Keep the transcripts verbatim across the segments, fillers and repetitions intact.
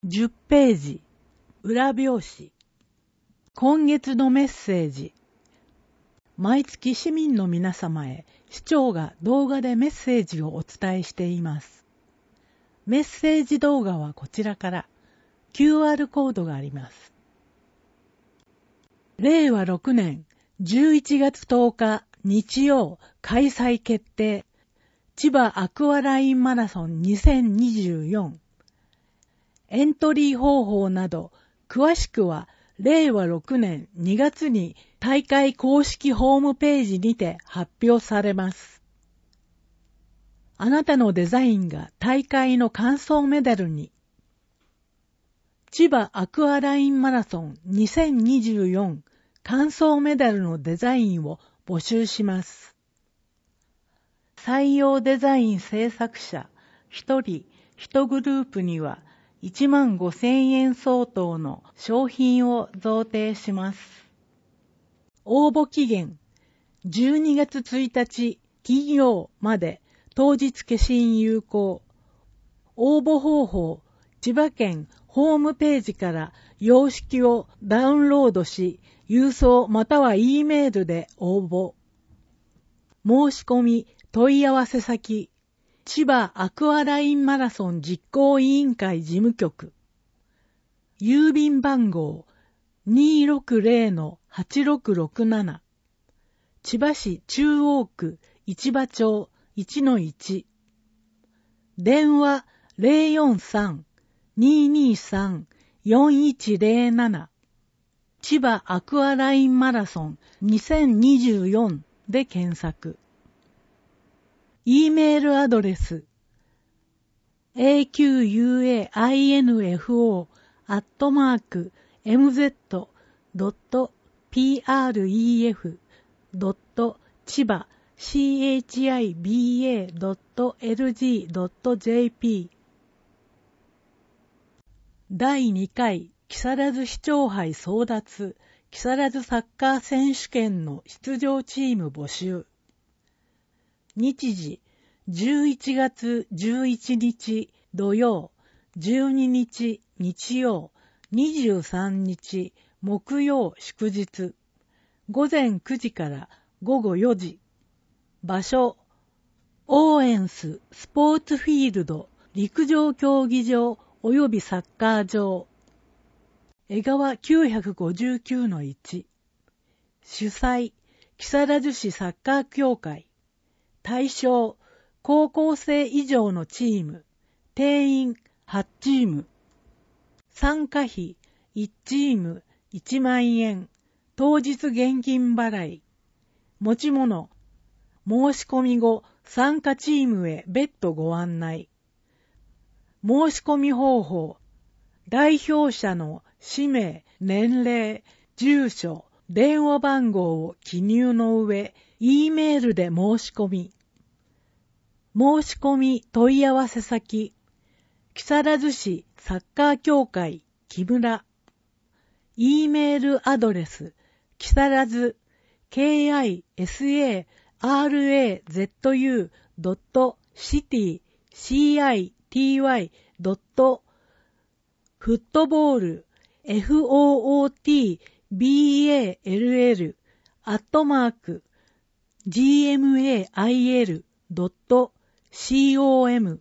じゅっページ、裏表紙。今月のメッセージ。毎月市民の皆様へ市長が動画でメッセージをお伝えしています。メッセージ動画はこちらから キューアール コードがあります。れいわろくねんじゅういちがつとおか日曜開催決定。千葉アクアラインマラソンにせんにじゅうよん。エントリー方法など詳しくはれいわろくねんにがつに大会公式ホームページにて発表されます。あなたのデザインが大会の完走メダルに。千葉アクアラインマラソンにせんにじゅうよん完走メダルのデザインを募集します。採用デザイン制作者ひとりいちグループにはいちまんごせんえん相当の商品を贈呈します。応募期限じゅうにがつついたち金曜まで当日消印有効。応募方法、千葉県ホームページから様式をダウンロードし、郵送または E メールで応募。申し込み問い合わせ先、千葉アクアラインマラソン実行委員会事務局。郵便番号 にーろくぜろのはちろくろくなな。千葉市中央区市場町 いちのいち。電話 ゼロよんさん にーにーさん よんいちゼロなな。千葉アクアラインマラソンにせんにじゅうよんで検索。E メールアドレス エーキューユーエーアイエヌエフオー アットマーク エムゼット ドット ピーアールイーエフ ドット 千葉 シーエイチアイビーエー ドット エルジー ドット ジェーピー だいにかい木更津市長杯争奪木更津サッカー選手権の出場チーム募集。日時じゅういちがつじゅういちにち土曜、じゅうににち日曜、にじゅうさんにち木曜祝日、ごぜんくじからごごよじ。場所、オーエンススポーツフィールド陸上競技場及びサッカー場。江川 きゅうひゃくごじゅうきゅうのいち。主催、木更津市サッカー協会。対象、高校生以上のチーム。定員はちチーム。参加費いちチームいちまんえん。当日現金払い。持ち物。申し込み後、参加チームへ別途ご案内。申し込み方法。代表者の氏名、年齢、住所、電話番号を記入の上、E メールで申し込み。申し込み問い合わせ先、木更津市サッカー協会木村。E メールアドレス、木更津 ケーアイエスエーアールエーゼットユー ドット シティ シーアイティーワイ ドット フットボール エフオーオーティービーエーエルエル アットマーク ジーエムエーアイエル ドット コム。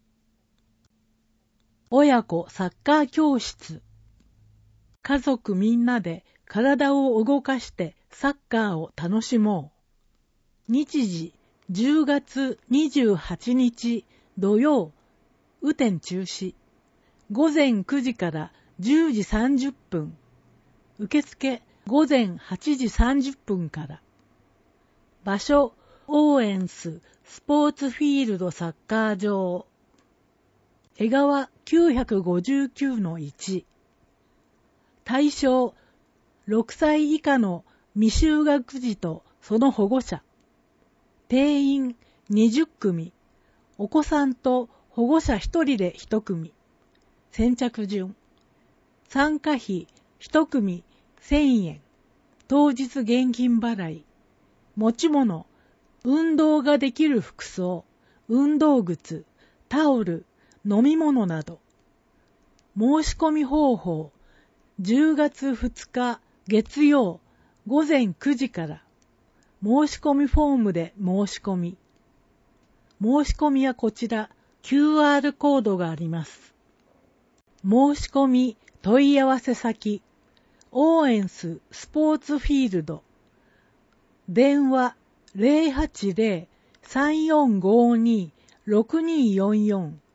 親子サッカー教室。家族みんなで体を動かしてサッカーを楽しもう。日時じゅうがつにじゅうはちにち土曜、雨天中止。ごぜんくじからじゅうじさんじゅっぷん。受付ごぜんはちじさんじゅっぷんから。場所、オーエンススポーツフィールドサッカー場。江川 きゅうひゃくごじゅうきゅうのいち。対象、ろくさい以下の未就学児とその保護者。定員にじゅっくみ。お子さんと保護者ひとりでいちくみ。先着順。参加費いちくみせんえん。当日現金払い。持ち物。運動ができる服装、運動靴、タオル、飲み物など。 申し込み方法、じゅうがつふつか月曜ごぜんくじから申し込みフォームで申し込み。申し込みはこちら キューアール コードがあります。申し込み問い合わせ先、オーエンススポーツフィールド。電話 ゼロはちゼロ さんよんごに ろくによんよん。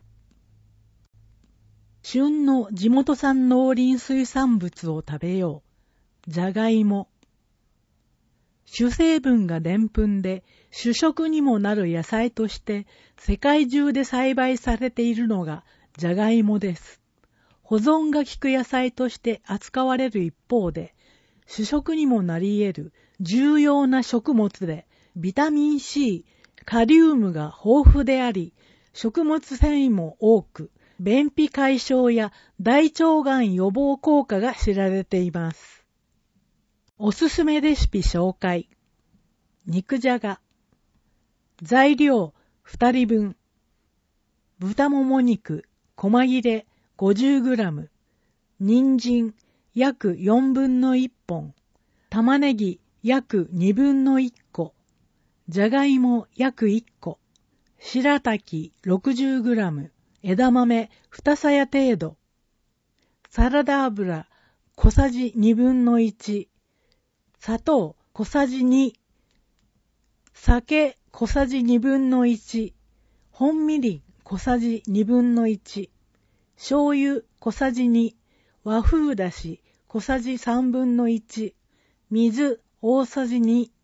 旬の地元産農林水産物を食べよう。じゃがいも。主成分がでんぷんで主食にもなる野菜として世界中で栽培されているのがじゃがいもです。保存が効く野菜として扱われる一方で主食にもなり得る重要な食物でビタミン C、カリウムが豊富であり食物繊維も多く便秘解消や大腸がん予防効果が知られています。おすすめレシピ紹介。肉じゃが。材料ふたりぶん。豚もも肉、細切れ ごじゅうグラム。人参約よんぶんのいっぽん。玉ねぎ約にぶんのいっこ。じゃがいも約いっこ。白滝 ろくじゅうグラム。枝豆にさや程度。サラダ油小さじにぶんのいち。砂糖小さじに。酒小さじにぶんのいち。本みりん小さじにぶんのいち。醤油小さじに。和風だし小さじさんぶんのいち。水大さじに。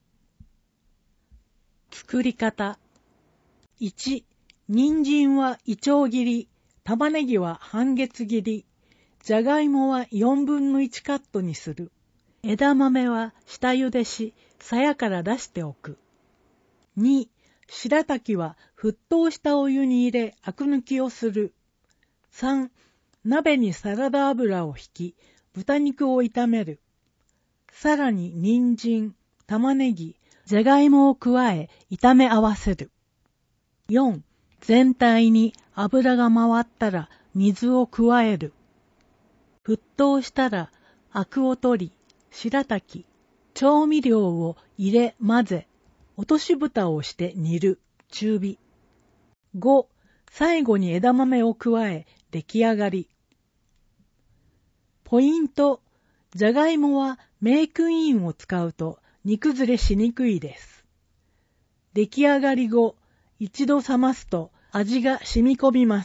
作り方。いち、人参はいちょう切り、玉ねぎは半月切り、じゃがいもはよんぶんのいちカットにする。枝豆は下茹でし、鞘から出しておく。に、白滝は沸騰したお湯に入れ、アク抜きをする。さん、鍋にサラダ油をひき、豚肉を炒める。さらに人参、玉ねぎ、じゃがいもを加え、炒め合わせる。よん、全体に油が回ったら水を加える。沸騰したらアクを取り、白滝、調味料を入れ混ぜ、落とし蓋をして煮る、中火。ご、最後に枝豆を加え、出来上がり。ポイント、じゃがいもはメークインを使うと煮崩れしにくいです。出来上がり後、一度冷ますと味が染み込みます。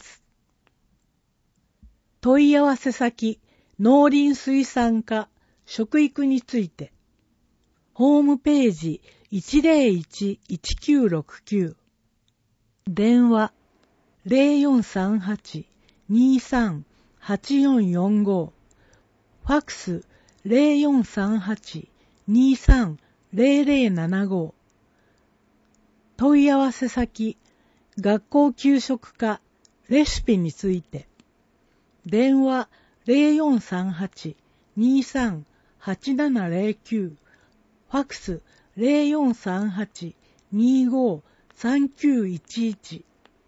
問い合わせ先、農林水産課、食育について。ホームページ いちゼロいち いちきゅうろくきゅう。電話 ゼロよんさんはち にさんはちよんよんご。ファクス ゼロよんさんはち にさんゼロゼロななご。問い合わせ先、学校給食課、レシピについて。電話ゼロよんさんはち にさんはちななゼロきゅう。ファクスゼロよんさんはち にご さんきゅういちいち。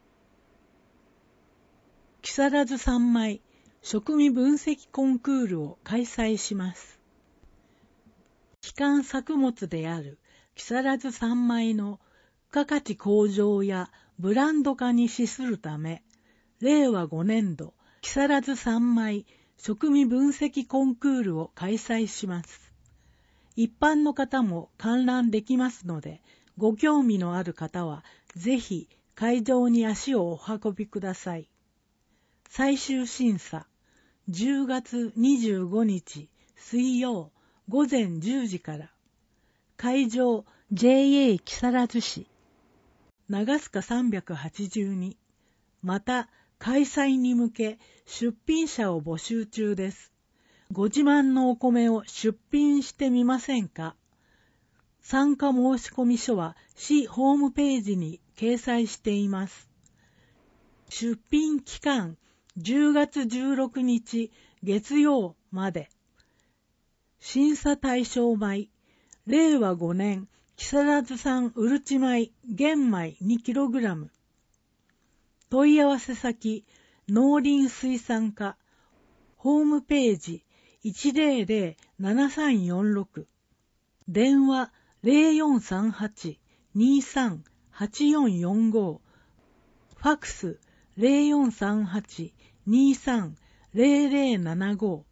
木更津三米食味分析コンクールを開催します。基幹作物である木更津三米の付加価値向上やブランド化に資するため、れいわごねんど木更津三米食味分析コンクールを開催します。一般の方も観覧できますので、ご興味のある方はぜひ会場に足をお運びください。最終審査、じゅうがつにじゅうごにち水曜ごぜんじゅうじから。会場 ジェーエー 木更津市。長須賀さんびゃくはちじゅうに。また、開催に向け出品者を募集中です。ご自慢のお米を出品してみませんか？参加申込書は市ホームページに掲載しています。出品期間じゅうがつじゅうろくにち月曜まで。審査対象米、れいわごねん木更津産うるち米玄米 にキログラム。問い合わせ先、農林水産課ホームページ いちゼロゼロ ななさんよんろく、電話 ゼロよんさんはち にさん はちよんよんご、ファックス ゼロよんさんはち にさん ゼロゼロななご。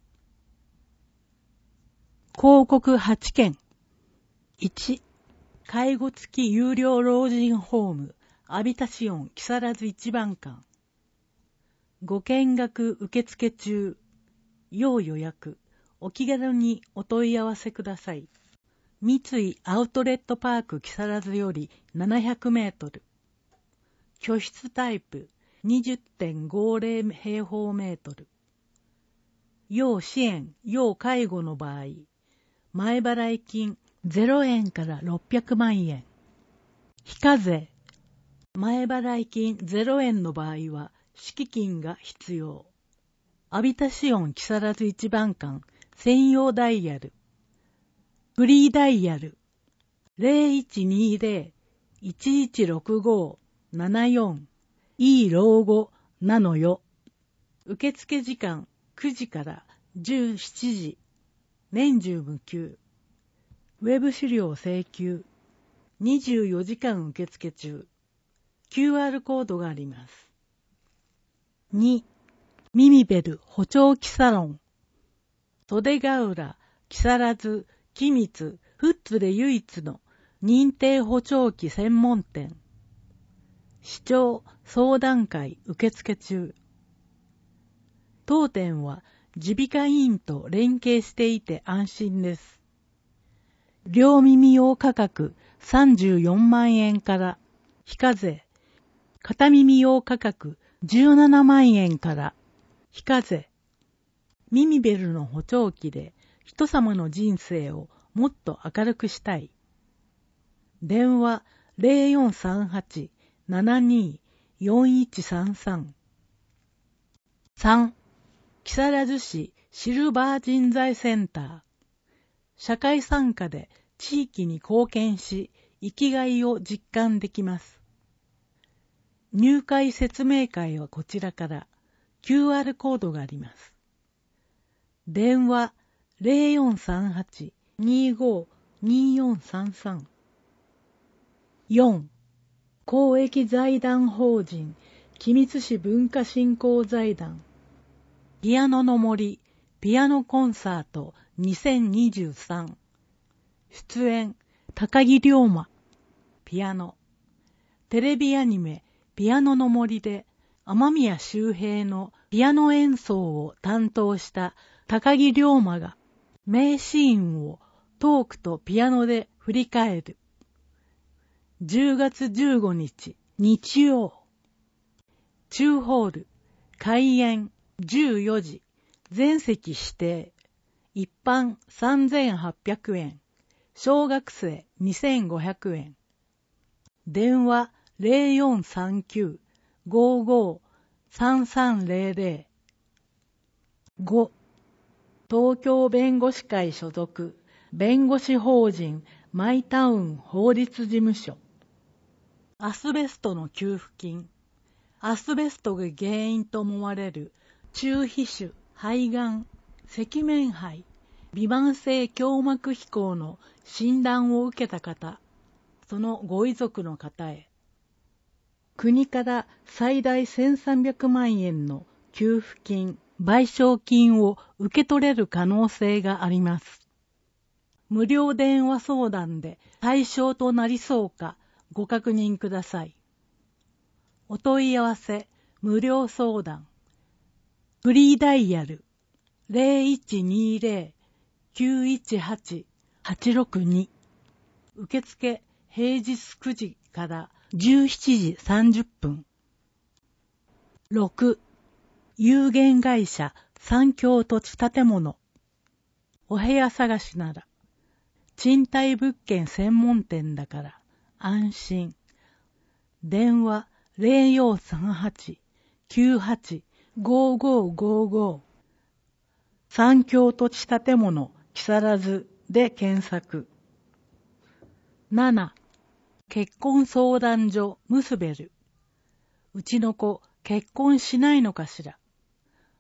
広告はちけん。いち、介護付き有料老人ホームアビタシオン木更津一番館。ご見学受付中。要予約。お気軽にお問い合わせください。三井アウトレットパーク木更津よりななひゃくメートル。居室タイプ にじゅってんごゼロ 平方メートル。要支援、要介護の場合、前払い金ゼロえんからろっぴゃくまんえん。非課税。前払い金ゼロえんの場合は敷金が必要。アビタシオン木更津一番館専用ダイヤル。フリーダイヤル ゼロいちにゼロ いちいちろくご ななよん いい老後なのよ。受付時間くじからじゅうしちじ。年中無休。ウェブ資料請求。にじゅうよじかん受付中。キューアール コードがあります。に、ミミベル補聴器サロン。袖ヶ浦、木更津、君津、富津で唯一の認定補聴器専門店。視聴相談会受付中。当店は耳鼻科医院と連携していて安心です。両耳用価格さんじゅうよんまんえんから非課税。片耳用価格じゅうななまんえんから非課税。ミミベルの補聴器で人様の人生をもっと明るくしたい。電話 ゼロよんさんはち ななによんいちさんさん。さん、木更津市シルバー人材センター。社会参加で地域に貢献し、生きがいを実感できます。入会説明会はこちらから キューアール コードがあります。電話 ゼロよんさんはち にご によんさんさん。よん、公益財団法人君津市文化振興財団。ピアノの森ピアノコンサートにせんにじゅうさん。出演高木龍馬ピアノ。テレビアニメピアノの森で雨宮周平のピアノ演奏を担当した高木龍馬が名シーンをトークとピアノで振り返る。じゅうがつじゅうごにち日曜。中ホール開演じゅうよじ。全席指定。一般さんぜんはっぴゃくえん。小学生にせんごひゃくえん。電話 ゼロよんさんきゅう ごご さんさんゼロゼロ。ご、東京弁護士会所属弁護士法人マイタウン法律事務所。アスベストの給付金。アスベストが原因と思われる中皮腫、肺がん、赤面肺、微慢性胸膜飛行の診断を受けた方、そのご遺族の方へ。国から最大せんさんびゃくまんえんの給付金、賠償金を受け取れる可能性があります。無料電話相談で対象となりそうかご確認ください。お問い合わせ、無料相談。フリーダイヤル ゼロいちにゼロ きゅういちはち はちろくに。受付平日くじからじゅうしちじさんじゅっぷん。ろく、有限会社三京土地建物。お部屋探しなら賃貸物件専門店だから安心。電話 ゼロよんさんはち きゅうはち ごごごご。三京土地建物木更津で検索。なな、結婚相談所ムスベル。うちの子結婚しないのかしら。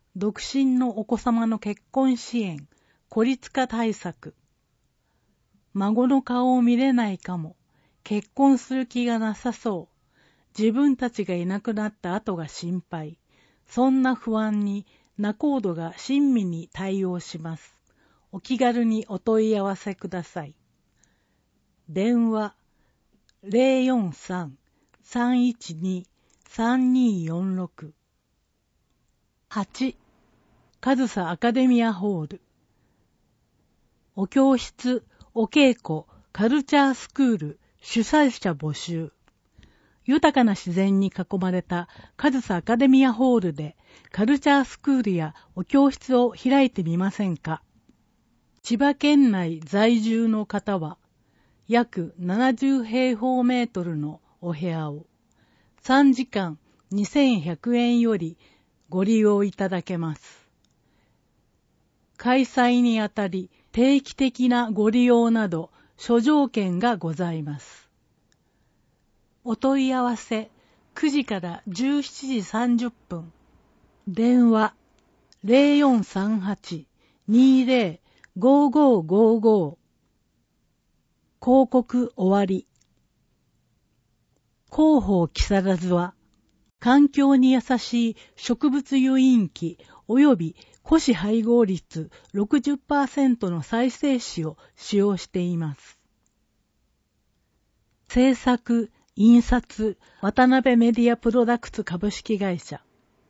独身のお子様の結婚支援、孤立化対策。孫の顔を見れないかも。結婚する気がなさそう。自分たちがいなくなった後が心配。そんな不安に仲人が親身に対応します。お気軽にお問い合わせください。電話 ゼロよんさん さんいちに さんによんろく はち. 上総アカデミアホール。お教室、お稽古、カルチャースクール、主催者募集。豊かな自然に囲まれた上総アカデミアホールでカルチャースクールやお教室を開いてみませんか。千葉県内在住の方は約ななじゅうへいほうメートルのお部屋をさんじかんにせんひゃくえんよりご利用いただけます。開催にあたり定期的なご利用など諸条件がございます。お問い合わせくじからじゅうしちじさんじゅっぷん。電話 ゼロよんさんはち にゼロ ごーごーごーごー。広告終わり。広報木更津は環境に優しい植物油飲機及び古紙配合率 ろくじゅっパーセント の再生紙を使用しています。制作、印刷、渡辺メディアプロダクツ株式会社。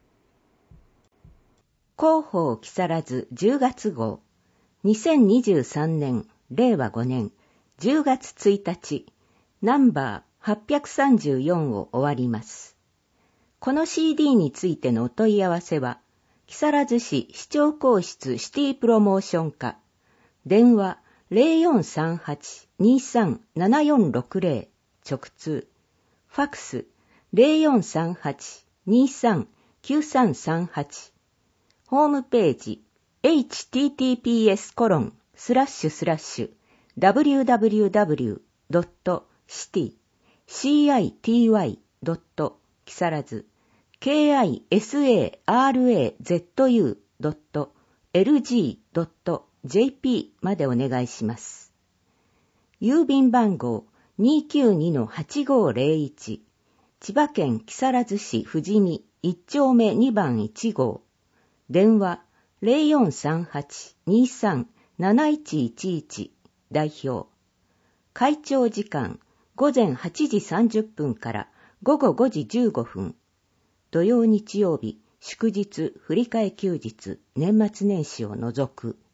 広報木更津じゅうがつ号。にせんにじゅうさんねん、れいわごねんじゅうがつついたち、ナンバーはっぴゃくさんじゅうよんを終わります。この シーディー についてのお問い合わせは、木更津市市長公室シティプロモーション課、電話 ゼロよんさんはち にさんななよんろくゼロ 直通、ファクス ゼロよんさんはち にさんきゅうさんさんはち、ホームページ エイチティーティーピーエスコロンスラッシュスラッシュダブリューダブリューダブリュードットシティシーアイティーワイドット木更津 ケーアイエスエーアールエーゼットユードットエルジードットジェーピー までお願いします。郵便番号 にきゅうにのはちごーゼロいち、千葉県木更津市富士見いち丁目にばんいち号、電話 ゼロよんさんはち にさんなないちいちいち、代表。開庁時間ごぜんはちじさんじゅっぷんからごごごじじゅうごふん。土曜日曜日、祝日、振り替え休日、年末年始を除く。